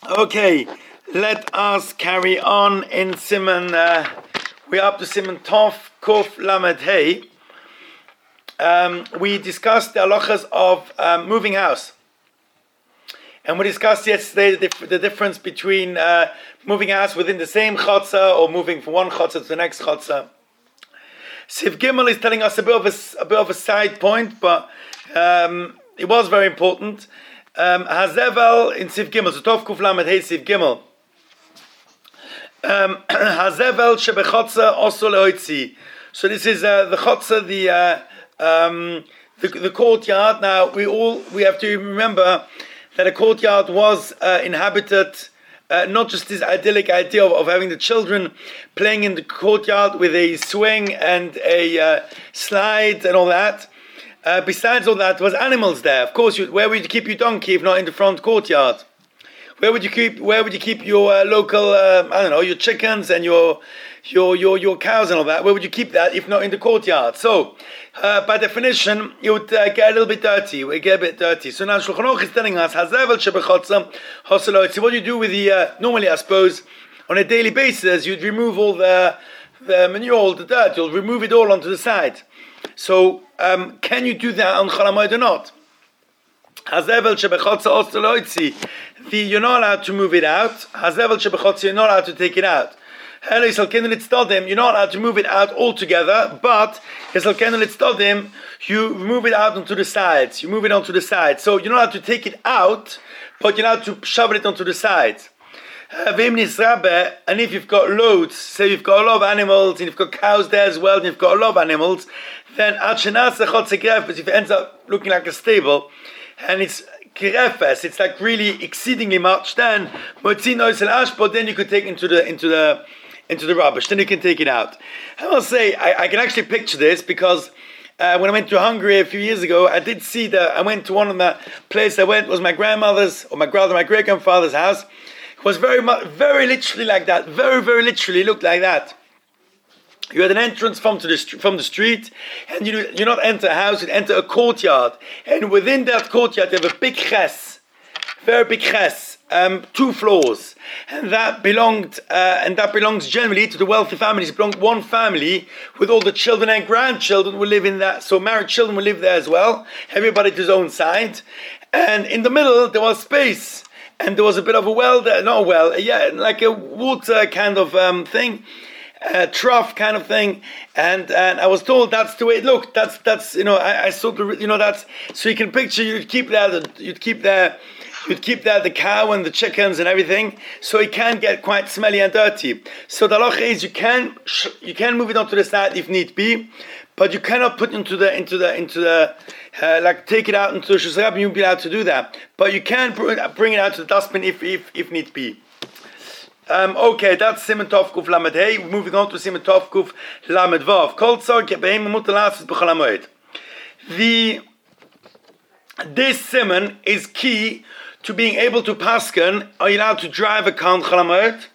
Okay, let us carry on in Siman. We're up to Siman Tov Kuf Lamed Hey. We discussed the halachas of moving house, and we discussed yesterday the difference between moving house within the same chotzer or moving from one chotzer to the next chotzer. Siv Gimel is telling us a bit of a side point, but it was very important. Hazevel in Siv Gimel, so Tov Kuf Lamed Hey Siv Gimel. Hazevel shebechotzer also leoitzi. So this is the chotzer, the courtyard. Now we have to remember that a courtyard was inhabited. Not just this idyllic idea of having the children playing in the courtyard with a swing and a slide and all that. Besides all that, there was animals there. Of course, where would you keep your donkey if not in the front courtyard? Where would you keep your local your chickens and your cows and all that? Where would you keep that if not in the courtyard? So, by definition, it would get a little bit dirty. It would get a bit dirty. So now Shulchan Aruch is telling us, what do you do with the normally, I suppose, on a daily basis, you'd remove all the manure, all the dirt. You'll remove it all onto the side. So, can you do that on Chol Hamoed or not? You're not allowed to move it out. You're not allowed to take it out. You're not allowed to move it out altogether, but you move it out onto the sides. You move it onto the sides. So you're not allowed to take it out, but you're allowed to shove it onto the sides. And if you've got loads, say you've got a lot of animals, and you've got cows there as well, and you've got a lot of animals, then if it ends up looking like a stable, and it's kirefes, it's like really exceedingly much, then but then you could take into the rubbish, then you can take it out. I must say, I can actually picture this because when I went to Hungary a few years ago, I did see I went to one of the places I went was my grandmother's or my great grandfather's house. It was very literally like that. Very, very literally looked like that. You had an entrance from the street, and you do not enter a house, you enter a courtyard. And within that courtyard, you have a big ches, very big ches, 2 floors. And that belongs generally to the wealthy families. It belongs to one family with all the children and grandchildren will live in that. So married children will live there as well. Everybody to his own side. And in the middle, there was space. And there was a bit of a well there, not a well, like a water kind of thing, a trough kind of thing. And I was told that's the way it looked. I saw that's so you can picture you'd keep there the cow and the chickens and everything. So it can get quite smelly and dirty. So the halacha is you can move it onto the side if need be, but you cannot put into the take it out into the shusarab. You won't be allowed to do that, but you can bring it out to the dustbin if need be. Okay, that's Siman Tov Kuf Lamed Hey. Moving on to Siman Tov Kuf Lamed Vav. Kol tzor kebehem mutar la'asos b'chol hamoed. This Siman is key to being able to pasken. Are you allowed to drive a car on Chol Hamoed?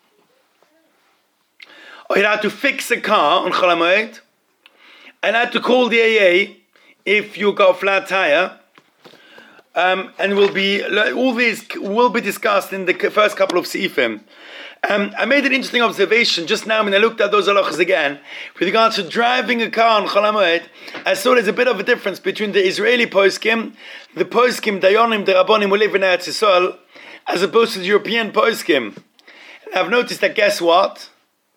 Are you allowed to fix a car on Chol Hamoed? Are you allowed to call the AA if you got a flat tire? And all these will be discussed in the first couple of seifim. I made an interesting observation just now when I looked at those halachas again. With regards to driving a car on Chol Hamoed, I saw there's a bit of a difference between the Israeli poskim, the poskim, Dayonim, the Rabbonim who live in Eretz Yisrael, as opposed to the European poskim. And I've noticed that, guess what?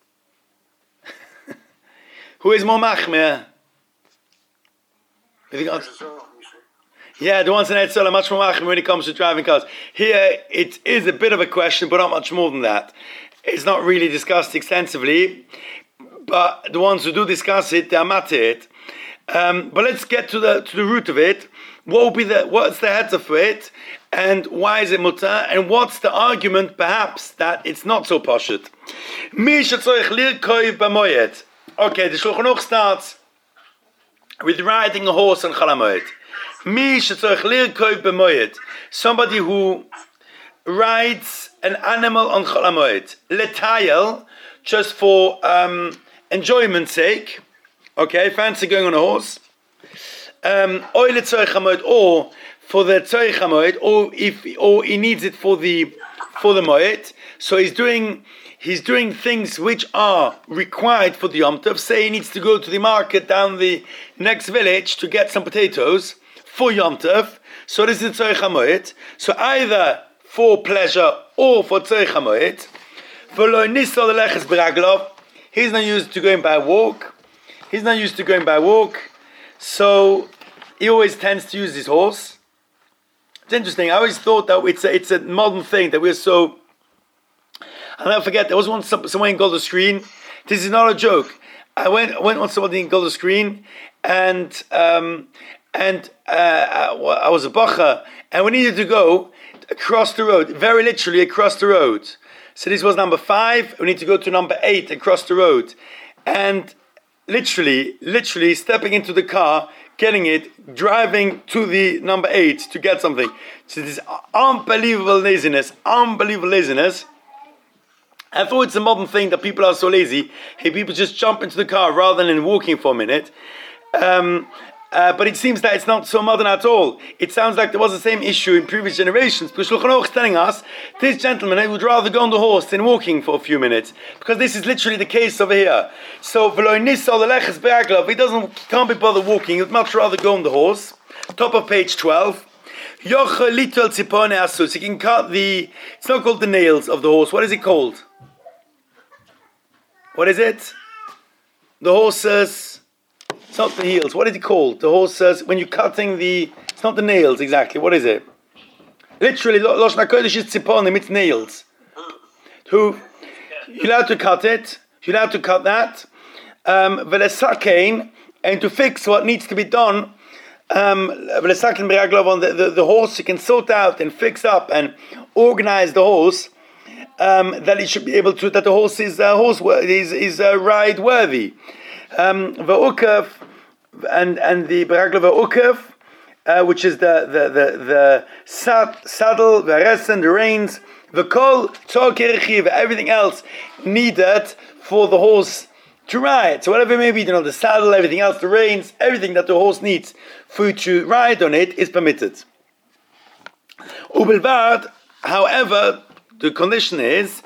Who is more machmir? Yeah, the ones in Eretz Yisrael are much more machmir when it comes to driving cars. Here, it is a bit of a question, but not much more than that. It's not really discussed extensively, but the ones who do discuss it, they are matir. But let's get to the root of it. What's the head of it, and why is it mutar, and what's the argument, perhaps, that it's not so pashut? Okay, the Shulchan Aruch starts with riding a horse on Chol Hamoed. Somebody who rides an animal on Chol Hamoed, letayel, just for enjoyment's sake. Okay, fancy going on a horse. Or for the Tzorich HaMoed, or he needs it for the Moed. So he's doing things which are required for the Yom Tov. Say he needs to go to the market down the next village to get some potatoes for Yom Tov. So this is Tzorich HaMoed. So either for pleasure or for Tzorich HaMoed. He's not used to going by walk. So he always tends to use his horse. It's interesting. I always thought that it's a modern thing that we're so. I'll never forget. There was once someone in Golden Screen. This is not a joke. I went once somebody in Golden Screen, and I was a bacha, and we needed to go across the road, very literally across the road. So this was number 5. We need to go to number 8 across the road, and literally stepping into the car, getting it, driving to the number 8 to get something. So this unbelievable laziness. I thought it's a modern thing that people are so lazy. Hey, people just jump into the car rather than walking for a minute. But it seems that it's not so modern at all. It sounds like there was the same issue in previous generations. Because Shulchan Aruch is telling us, this gentleman would rather go on the horse than walking for a few minutes. Because this is literally the case over here. So, he can't be bothered walking. He would much rather go on the horse. Top of page 12. He can cut it's not called the nails of the horse. What is it called? What is it? The horse's... It's not the heels. What is it called? The horse says when you're cutting it's not the nails exactly. What is it? Literally, Lashon HaKodesh is tziponim. It's nails. You're allowed to cut it. You're allowed to cut that. And to fix what needs to be done. On the horse, you can sort out and fix up and organize the horse. That it should be able to. That the horse is ride worthy. V'ukav and the Beragla v'ukav, which is the saddle, the resen, the reins, the kol tzor, everything else needed for the horse to ride. So whatever it may be, the saddle, everything else, the reins, everything that the horse needs for you to ride on it is permitted. Ubelvad, however, the condition is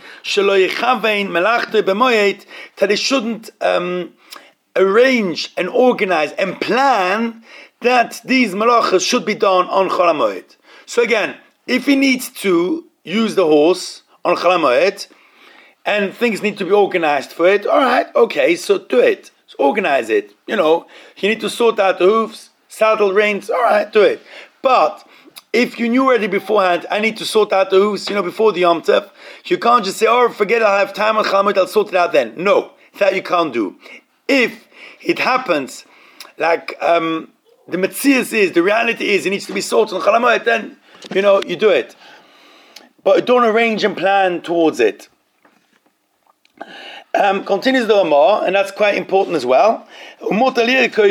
that it shouldn't arrange and organize and plan that these malachas should be done on Chol HaMoed. So again, if he needs to use the horse on Chol HaMoed and things need to be organized for it, all right, okay, so do it. So organize it. You need to sort out the hoofs, saddle, reins, all right, do it. But if you knew already beforehand, I need to sort out the hoofs, before the Yom Tov, you can't just say, forget it, I'll have time on Chol HaMoed, I'll sort it out then. No, that you can't do. If it happens, like the metzias is, the reality is, it needs to be sorted on Chol HaMoed, then, you do it. But don't arrange and plan towards it. Continues the Ramah, and that's quite important as well. Mutar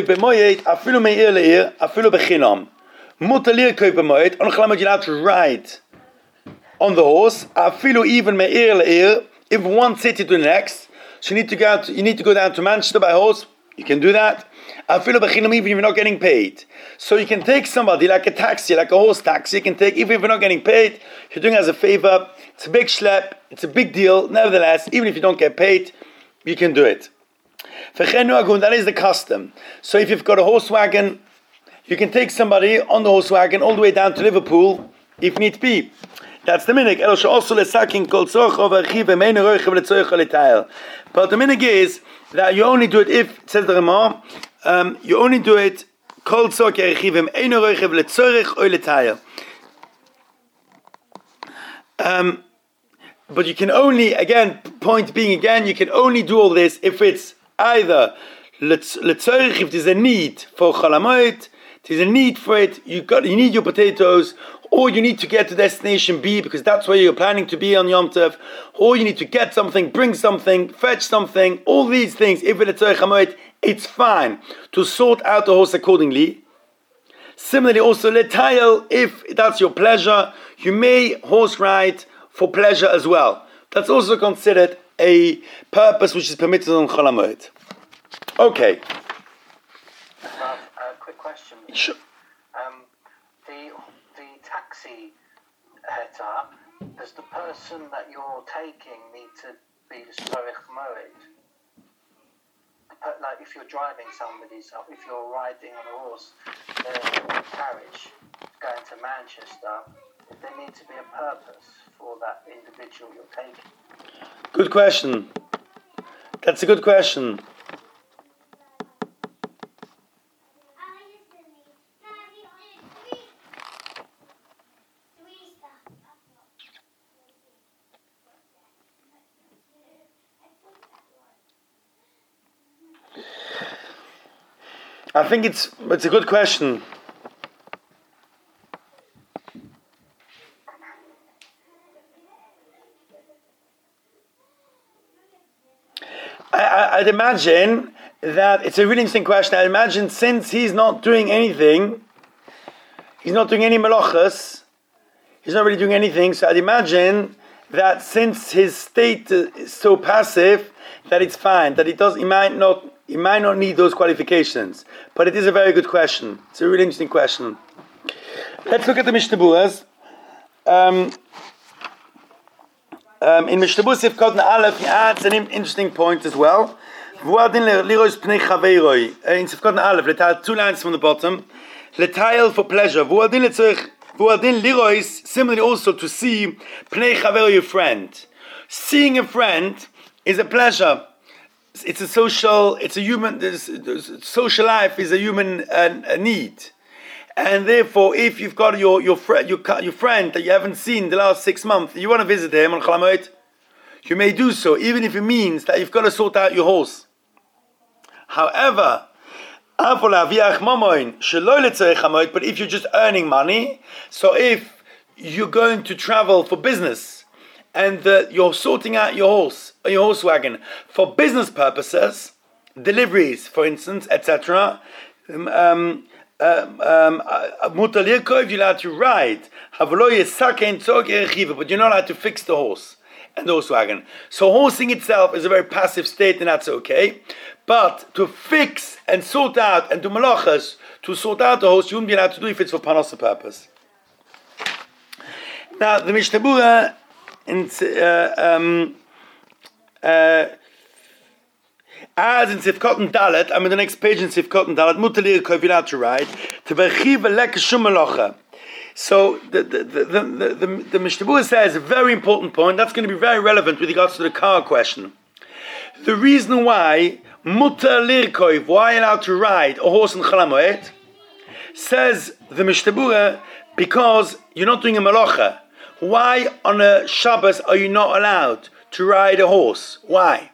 lir koy b'moed, on Chol HaMoed you're allowed to ride on the horse, even me'ir le'ir, if one city to the next. So you need to go down to Manchester by horse, you can do that. Even if you're not getting paid. So you can take somebody like a taxi, like a horse taxi, you can take, even if you're not getting paid, you're doing it as a favor, it's a big schlep, it's a big deal, nevertheless, even if you don't get paid, you can do it. That is the custom. So if you've got a horse wagon, you can take somebody on the horse wagon all the way down to Liverpool, if need be. That's the minig. But the minig is that you only do it if, it says the Ramah, you only do it but you can only, again, point being again, you can only do all this if it's either if there's a need for Chol HaMoed, there's a need for it, you need your potatoes, or you need to get to destination B because that's where you're planning to be on Yom Tov, or you need to get something, bring something, fetch something, all these things. If it's Tzorech HaMoed, it's fine to sort out the horse accordingly. Similarly, also letayel, if that's your pleasure, you may horse ride for pleasure as well. That's also considered a purpose which is permitted on Chol HaMoed. Okay. Quick question. Sure. taxi heta, does the person that you're taking need to be the Storich Moed? Like if you're driving somebody's, if you're riding on a horse, a carriage going to Manchester, there needs to be a purpose for that individual you're taking. Good question. That's a good question. I think it's a good question. I'd imagine that it's a really interesting question. I imagine since he's not doing anything, he's not doing any malachas, he's not really doing anything, so I'd imagine that since his state is so passive, that it's fine, that he might not need those qualifications. But it is a very good question. It's a really interesting question. Let's look at the Mishnah Berurah. In Mishnah Berurah Sif Koden Aleph, he adds an interesting point as well. In Sif Koden Aleph, letayel 2 lines from the bottom. Letayel for pleasure. Similarly also to see Pnei Chavero, your friend. Seeing a friend is a pleasure. It's a social life is a human need. And therefore, if you've got your friend that you haven't seen the last 6 months, you want to visit him on Chol HaMoed, you may do so, even if it means that you've got to sort out your horse. However, but if you're just earning money, so if you're going to travel for business and you're sorting out your horse or your horse wagon for business purposes, deliveries, for instance, etc., you're allowed to ride, but you're not allowed to fix the horse and the horse wagon. So horsing itself is a very passive state, and that's okay. But to fix and sort out and do malachas, to sort out the horse, you wouldn't be allowed to do if it's for parnasa purpose. Now, the Mishnah Berurah as in Sifkot and Dalet, I'm in the next page in Sifkot and Dalet, Mutalir Kovilat to ride, to Bechiv Lek Shumalocha. So the Mishnah Berurah says a very important point that's going to be very relevant with regards to the car question. The reason why Mutar Lirkov, why allowed to ride a horse in Chol HaMoed, says the Mishnah Berurah, because you're not doing a malacha. Why on a Shabbos are you not allowed to ride a horse? Why?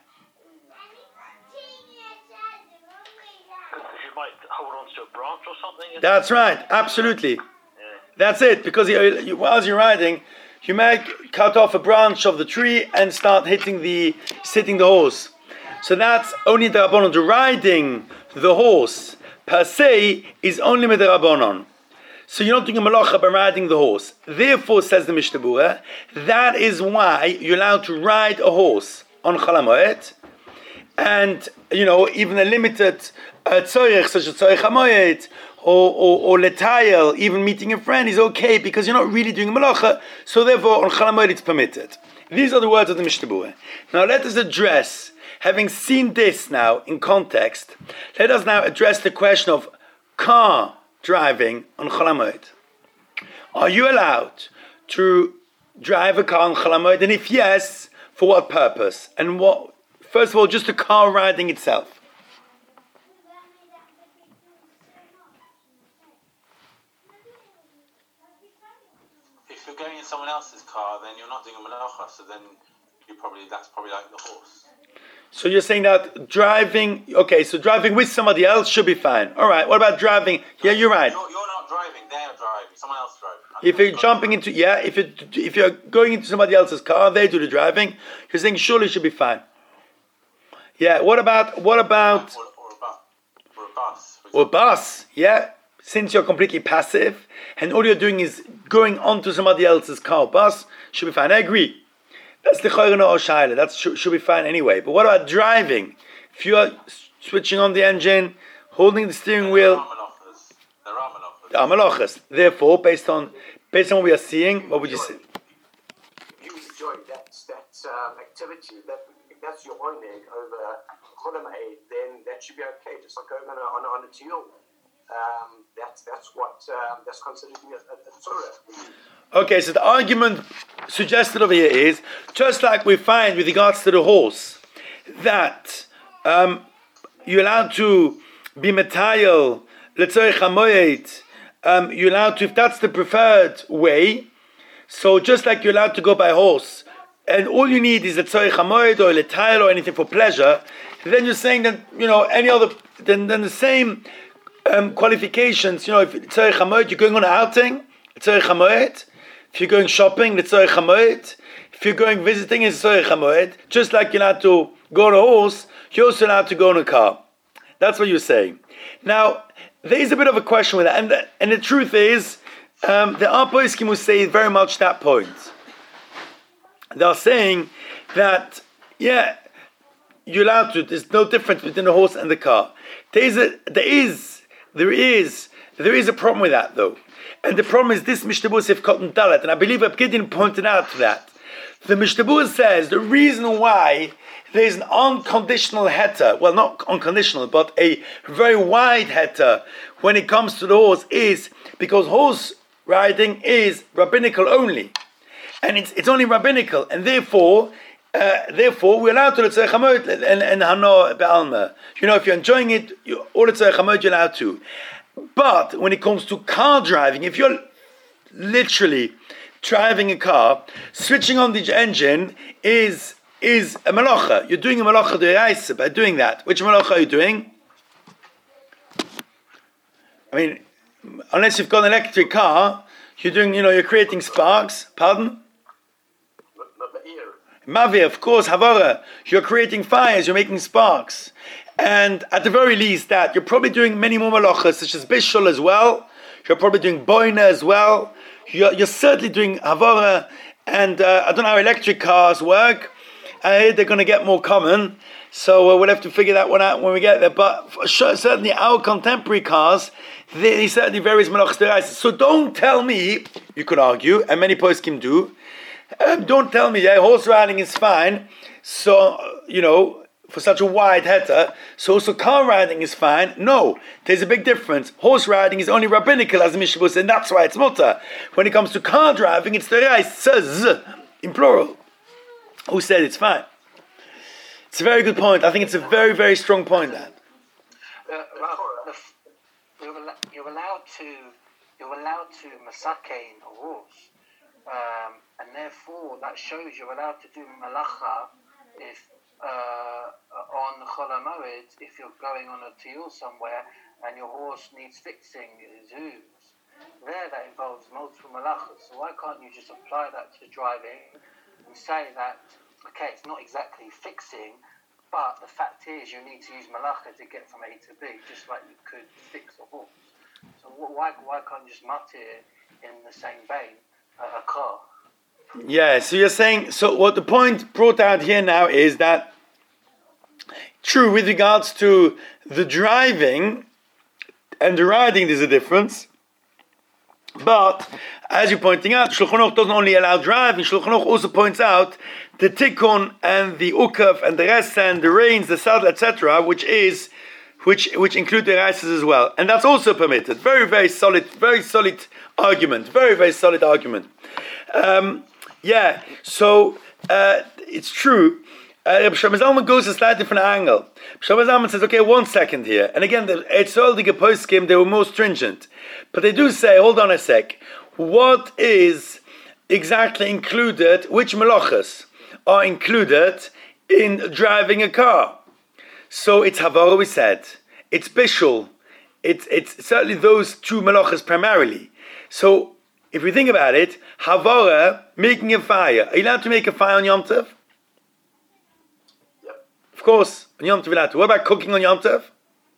Because you might hold on to a branch or something. That's right, absolutely. Yeah. That's it, because as you're riding, you may cut off a branch of the tree and start sitting the horse. So that's only the Rabbanon. The riding the horse per se is only with the Rabbanon. So you're not doing a malacha by riding the horse. Therefore, says the Mishnah Berurah, that is why you're allowed to ride a horse on Chol HaMoed, and even a limited tzorech such as tzorech HaMoed or letayel, even meeting a friend is okay because you're not really doing a malacha. So therefore, on Chol HaMoed it's permitted. These are the words of the Mishnah Berurah. Now let us address. Having seen this now in context, let us now address the question of car driving on Chol HaMoed. Are you allowed to drive a car on Chol HaMoed? And if yes, for what purpose? And what? First of all, just the car riding itself. If you're going in someone else's car, then you're not doing a malacha, so then that's probably like the horse. So you're saying that driving with somebody else should be fine. All right, what about driving? Yeah, you're right. You're not driving, they're driving, someone else driving. If you're jumping into, if you're going into somebody else's car, they do the driving, you're saying surely it should be fine. Yeah, what about Or a bus. Or a bus, yeah. Since you're completely passive, and all you're doing is going onto somebody else's car, bus, should be fine. I agree. That's the Choyrena or Shaila. That should be fine anyway. But what about driving? If you are switching on the engine, holding the steering wheel, There are malachas. Therefore, based on Based on what we are seeing, what would you say? You enjoy that activity. That's your oneg over Cholam Eid, then that should be okay. Just like going on a tiyul. That's considered a Torah. Okay, so the argument suggested over here is, just like we find with regards to the horse, that you're allowed to be metayel, letzorech hamoed, you're allowed to, if that's the preferred way, so just like you're allowed to go by horse, and all you need is letzorech hamoed or letayel or anything for pleasure, then you're saying that, any other, then the same qualifications, if letzorech hamoed, you're going on an outing, letzorech hamoed. If you're going shopping, letzorech hamoed. If you're going visiting, it's letzorech hamoed. Just like you're allowed to go on a horse, you're also allowed to go in a car. That's what you're saying. Now, there is a bit of a question with that, and the truth is, the are poskim who say very much that point. They are saying that, you're allowed to. There's no difference between the horse and the car. There is a problem with that, though. And the problem is this Mishnah Berurah Sif Cotton Dalet, and I believe Reb Gideon pointed out that. The Mishnah Berurah says the reason why there's an unconditional heter, well, not unconditional, but a very wide heter when it comes to the horse is because horse riding is rabbinical only. And it's only rabbinical, and therefore we're allowed to letzorech hamoed and hano be'alma. If you're enjoying it, all letzorech hamoed you're allowed to. But when it comes to car driving, if you're literally driving a car, switching on the engine is a malacha. You're doing a malacha d'oraisa by doing that. Which malacha are you doing? I mean, unless you've got an electric car, you're doing, you're creating sparks. Pardon? Mavir, of course, havara. You're creating fires, you're making sparks. And at the very least that, you're probably doing many more malachas, such as bishul as well. You're probably doing boina as well. You're certainly doing havara, and I don't know how electric cars work. I hear they're going to get more common, so we'll have to figure that one out when we get there. But certainly our contemporary cars, they certainly varies malachas d'oraisa. So don't tell me, you could argue, and many poskim do, don't tell me horse riding is fine, so, for such a wide heter, so also car riding is fine. No, there's a big difference. Horse riding is only rabbinical, as the Mishnah Berurah said, and that's why it's mutter. When it comes to car driving, it's d'oraisa, in plural. Who said it's fine? It's a very good point. I think it's a very, very strong point, that. You're allowed to masakein a horse. And therefore, that shows you're allowed to do malacha if on Chol HaMoed, if you're going on a tiyul somewhere and your horse needs fixing his hooves. There, that involves multiple malachas. So why can't you just apply that to driving and say that, okay, it's not exactly fixing, but the fact is you need to use malacha to get from A to B, just like you could fix a horse. So why can't you just mutter in the same vein a car? Yeah, so you're saying, so what the point brought out here now is that, true, with regards to the driving and the riding, there's a difference. But, as you're pointing out, Shulchan Aruch doesn't only allow driving, Shulchan Aruch also points out the tikkun and the ukaf and the rest and the reins, the saddle, etc., which include the races as well. And that's also permitted. Very, very solid argument. Very, very solid argument. So it's true. Rabbi Shlomo Zalman goes a slightly different angle. Rabbi Shlomo Zalman says, okay, 1 second here. And again, the Eitzodige poskim, they were more stringent. But they do say, hold on a sec, what is exactly included, which malachas are included in driving a car? So it's havara, we said. It's bishul. It's certainly those two malachas primarily. So if we think about it, havara, making a fire. Are you allowed to make a fire on Yom Tov? Yep. Of course, on Yom Tov you're allowed to. What about cooking on Yom Tov?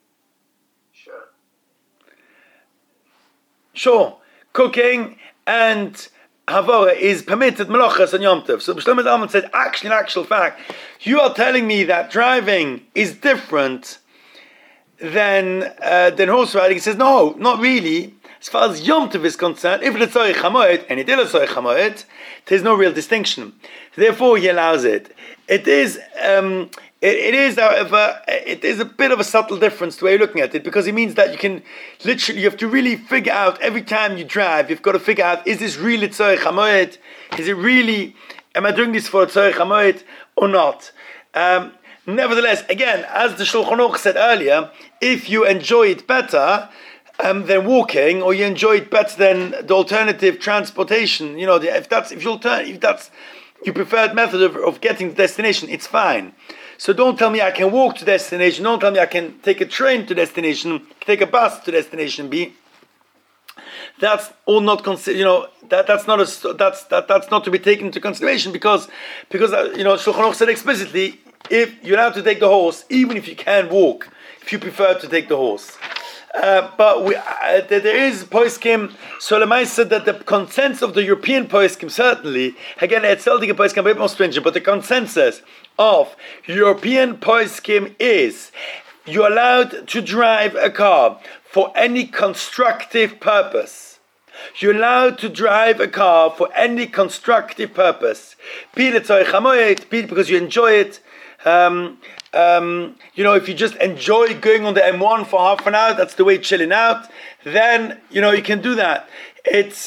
Sure. Cooking and havara is permitted malachas on Yom Tov. So Shlomo Zalman said, actually, in actual fact, you are telling me that driving is different than horse riding. He says, no, not really. as far as Yom Tov is concerned, if it's Tzorech HaMoed and it is Tzorech HaMoed, there's no real distinction. Therefore, he allows it. It is, however, it is a bit of a subtle difference the way you're looking at it, because it means that you have to really figure out every time you drive. You've got to figure out: is this really Tzorech HaMoed? Is it really? Am I doing this for Tzorech HaMoed or not? Nevertheless, again, as the Shulchan Aruch said earlier, if you enjoy it better than walking, or you enjoy it better than the alternative transportation, if that's your preferred method of getting to destination, it's fine. So don't tell me I can walk to destination. Don't tell me I can take a train to destination, take a bus to destination B. That's all not that's not to be taken into consideration because Shulchan Aruch said explicitly, if you're allowed to take the horse, even if you can walk, if you prefer to take the horse. But there is poskim. So Lemay said that the consensus of the European poskim, certainly, again, it's Celtic poskim a bit more stringent, but the consensus of European poskim is you're allowed to drive a car for any constructive purpose. You're allowed to drive a car for any constructive purpose. Be it because you enjoy it. If you just enjoy going on the M1 for half an hour, that's the way chilling out, then, you can do that. It's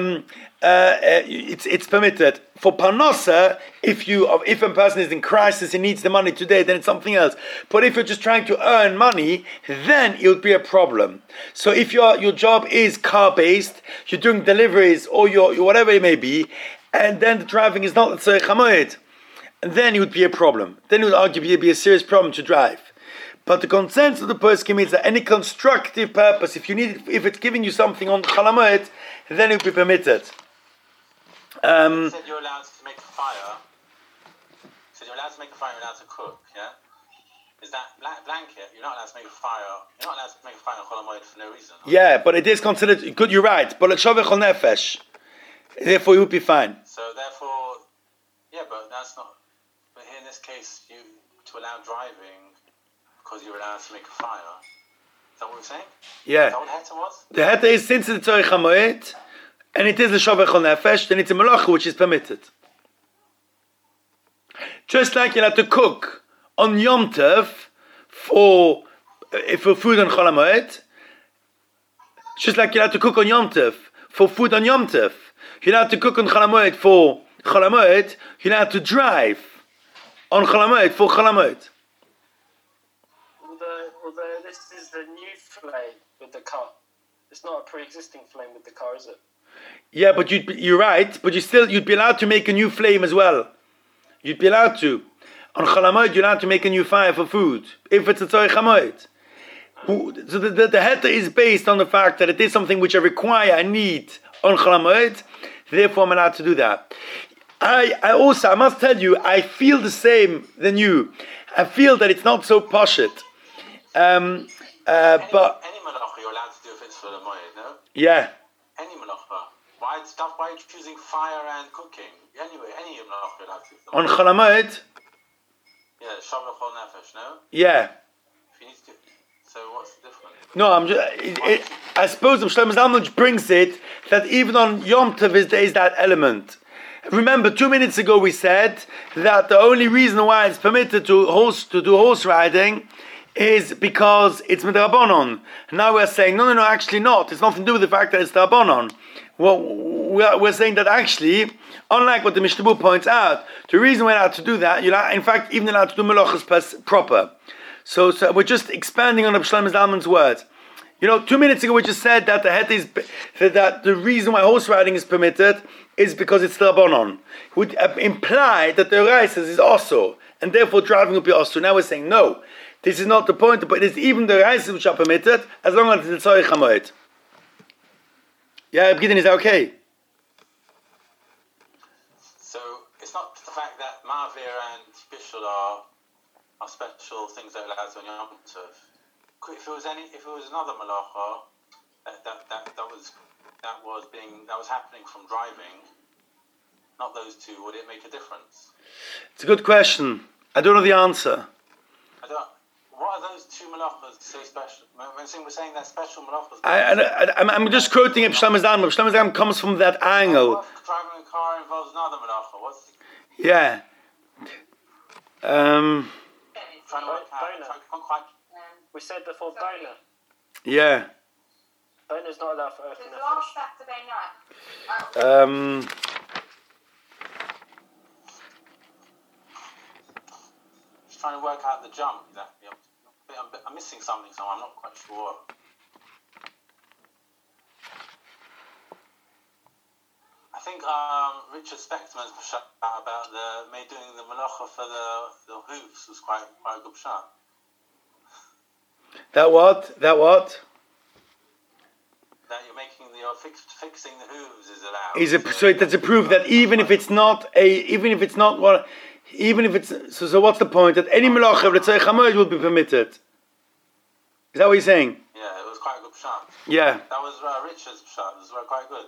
permitted. For Parnasa, if a person is in crisis, he needs the money today, then it's something else. But if you're just trying to earn money, then it would be a problem. So if your job is car-based, you're doing deliveries, or your whatever it may be, and then the driving is not Tzorech HaMoed, then it would be a problem. Then it would arguably be a serious problem to drive. But the consensus of the poskim is that any constructive purpose, if it's giving you something on Chol HaMoed, then it would be permitted. You said you're allowed to make a fire. You're allowed to cook, yeah? Is that blanket? You're not allowed to make a fire. You're not allowed to make a fire on Chol HaMoed for no reason. Yeah, but it is considered good. You're right. But it's Shaveh Chol Nefesh. Therefore, it would be fine. So therefore, but that's not. But here in this case, to allow driving because you're allowed to make a fire. Is that what we're saying? Yeah. Is that what the heta was? The heta is since it's Tzorech HaMoed, and it is the Shaveh Chol Nefesh, then it's a melacha which is permitted. Just like you're allowed to cook on Yom Tov for food on Chol HaMoed, just like you're allowed to cook on Yom Tov for food on Yom Tov, you're allowed to cook on Chol HaMoed for Chol HaMoed, you're allowed to drive on Chol HaMoed for Chol HaMoed. Although this is the new flame with the car. It's not a pre-existing flame with the car, is it? Yeah, but you're right, but you'd be allowed to make a new flame as well. You'd be allowed to. On Chol HaMoed, you're allowed to make a new fire for food, if it's a Tzorech HaMoed. So the heta is based on the fact that it is something which I require, I need on Chol HaMoed, therefore I'm allowed to do that. I must tell you, I feel the same than you. I feel that it's not so poshut. But any malacha you're allowed to do if it's for the moed, no? Yeah. Any malacha. Why are you choosing fire and cooking? Anyway, any malacha you're allowed to do. On Chol HaMoed? Yeah, Shaveh Chol Nefesh, no? Yeah. If you need to. So what's the difference? No, I suppose the Shlomo Zalman brings it that even on Yom Tov there is that element. Remember, 2 minutes ago we said that the only reason why it's permitted to do horse riding is because it's midrabanon. Now we're saying, no, actually not. It's nothing to do with the fact that it's drabanon. Well, we're saying that actually, unlike what the Mishnah Berurah points out, the reason we're allowed to do that, you're in fact even allowed to do melachas proper. So we're just expanding on the Shlomo Zalman's words. 2 minutes ago we just said that that the reason why horse riding is permitted is because it's drabanon. Would imply that the Reis is also, and therefore driving would be also. Now we're saying no. This is not the point, but it's even the Reis which are permitted as long as it's Tzorech HaMoed. Yeah, Gideon, is that okay? So it's not the fact that Ma'avir and Bishul are special things that are allowed to on Yom Tov. If it was another malacha that was happening from driving, not those two, would it make a difference? It's a good question. I don't know the answer. What are those two malachas so special? We're saying that special malachas. I'm just quoting Reb Shlomo Zalman. Reb Shlomo Zalman comes from that angle. Driving a car involves another malacha. Yeah. Trying to work out. We said before Bona. Yeah. Bona's not allowed for earth and last nefesh. Saturday night. Just trying to work out the jump. Exactly. I'm missing something, so I'm not quite sure. I think Richard Speckman's pshat about doing the malacha for the hooves was quite a good pshat. That what? That you're making fixing the hooves is allowed. So that's a proof that even if it's not so what's the point? That any malacha of the Tzorech HaMoed will be permitted. Is that what you're saying? Yeah, it was quite a good pshat. Yeah. That was Richard's pshat. It was quite good.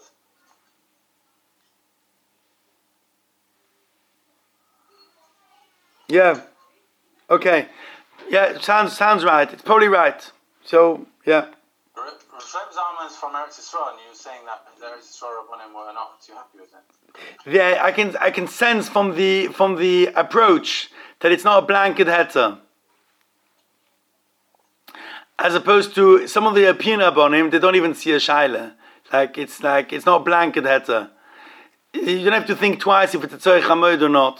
Yeah. Okay. Yeah, sounds right. It's probably right. So yeah. Shlomo Zalman is from Eretz Yisrael, and you were saying that the Eretz Yisrael Rabbanim were not too happy with it. Yeah, I can sense from the approach that it's not a blanket heter. As opposed to some of the European Rabbanim, they don't even see a shaila. It's not a blanket heter. You don't have to think twice if it's a Tzorech HaMoed or not.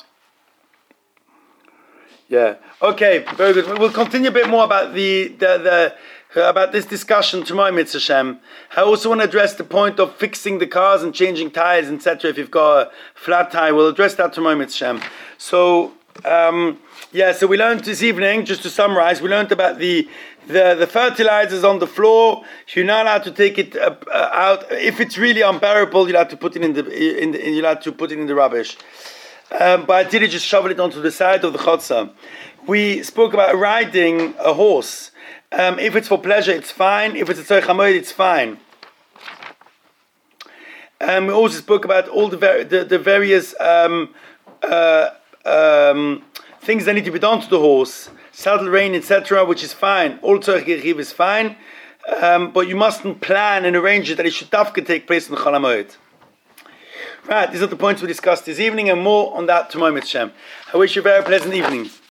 Yeah. Okay. Very good. We'll continue a bit more about about this discussion tomorrow, Mitzvah Shem. I also want to address the point of fixing the cars and changing tires, etc. If you've got a flat tire, we'll address that tomorrow, Mitzvah Shem. So, so we learned this evening, just to summarize, we learned about the fertilizers on the floor. You're not allowed to take it out if it's really unbearable. You'll have to put it in the rubbish. But I did just shovel it onto the side of the chutzah. We spoke about riding a horse. If it's for pleasure, it's fine. If it's a tzorech hamoed, it's fine. We also spoke about all the various things that need to be done to the horse, saddle rein, etc., which is fine. All tzorech gechiv is fine, but you mustn't plan and arrange it that it should dafka take place in the Chol HaMoed. Right, these are the points we discussed this evening, and more on that tomorrow, Mitzvah Shem. I wish you a very pleasant evening.